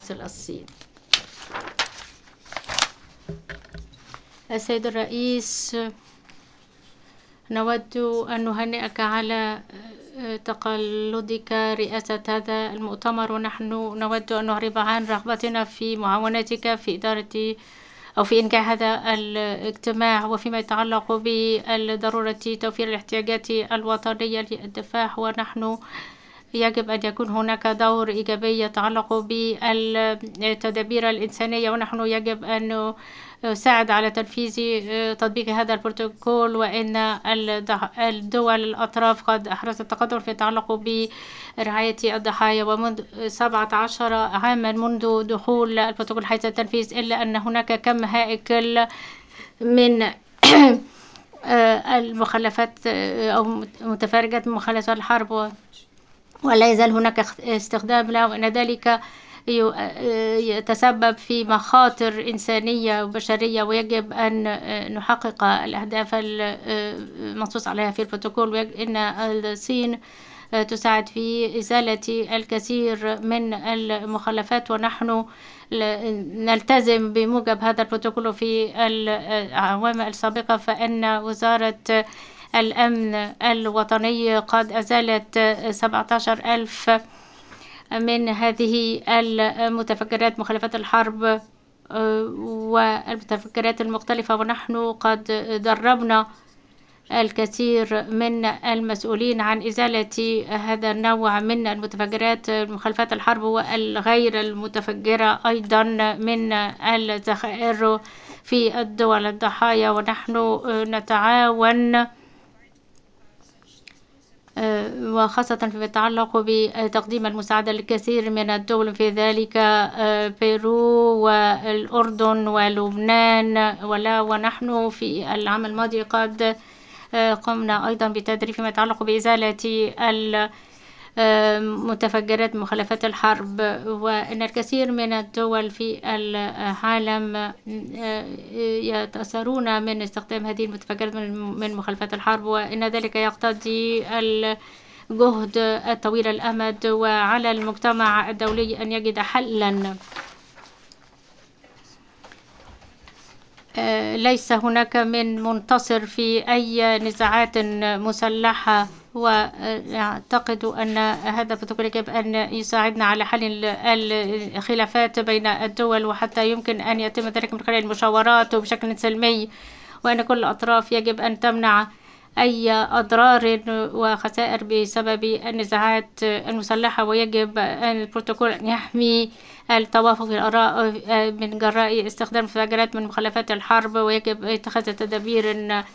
تواصل الصين. السيد الرئيس، نود أن نهنئك على تقلدك رئاسة هذا المؤتمر، ونحن نود أن نعرب عن رغبتنا في معاونتك في إدارة أو في إنجاح هذا الاجتماع، وفيما يتعلق بالضرورة توفير الاحتياجات الوطنية للدفاع. ونحن يجب أن يكون هناك دور إيجابي يتعلق بالتدابير الإنسانية، ونحن يجب أن نساعد على تنفيذ تطبيق هذا البروتوكول. وإن الدول الأطراف قد أحرزت التقدم في يتعلق برعاية الضحايا، ومنذ 17 عاما منذ دخول البروتوكول حيز التنفيذ، إلا أن هناك كم هائل من المخلفات أو متفرجات مخلفات الحرب، ولا يزال هناك استخدام له، وأن ذلك يتسبب في مخاطر إنسانية وبشرية. ويجب أن نحقق الأهداف المنصوص عليها في البروتوكول. إن الصين تساعد في إزالة الكثير من المخلفات، ونحن نلتزم بموجب هذا البروتوكول. في الأعوام السابقة فإن وزارة الأمن الوطني قد أزالت 17,000 من هذه المتفجرات مخلفات الحرب والمتفجرات المختلفة، ونحن قد دربنا الكثير من المسؤولين عن إزالة هذا النوع من المتفجرات مخلفات الحرب والغير المتفجرة أيضا من الذخائر في الدول الضحايا. ونحن نتعاون وخاصة فيما يتعلق بتقديم المساعدة للكثير من الدول، في ذلك بيرو والأردن ولبنان ونحن في العام الماضي قد قمنا أيضا بتدريب فيما يتعلق بإزالة متفجرات مخلفات الحرب. وإن الكثير من الدول في العالم يتأثرون من استخدام هذه المتفجرات من مخلفات الحرب، وإن ذلك يقتضي الجهد الطويل الأمد، وعلى المجتمع الدولي أن يجد حلا. ليس هناك من منتصر في أي نزاعات مسلحة، وأعتقد أن هذا البروتوكول يجب أن يساعدنا على حل الخلافات بين الدول، وحتى يمكن أن يتم ذلك من خلال المشاورات وبشكل سلمي، وأن كل الأطراف يجب أن تمنع أي أضرار وخسائر بسبب النزاعات المسلحة. ويجب أن البروتوكول أن يحمي التوافق الآراء من جراء استخدام المتفجرات من مخلفات الحرب، ويجب اتخاذ تدابير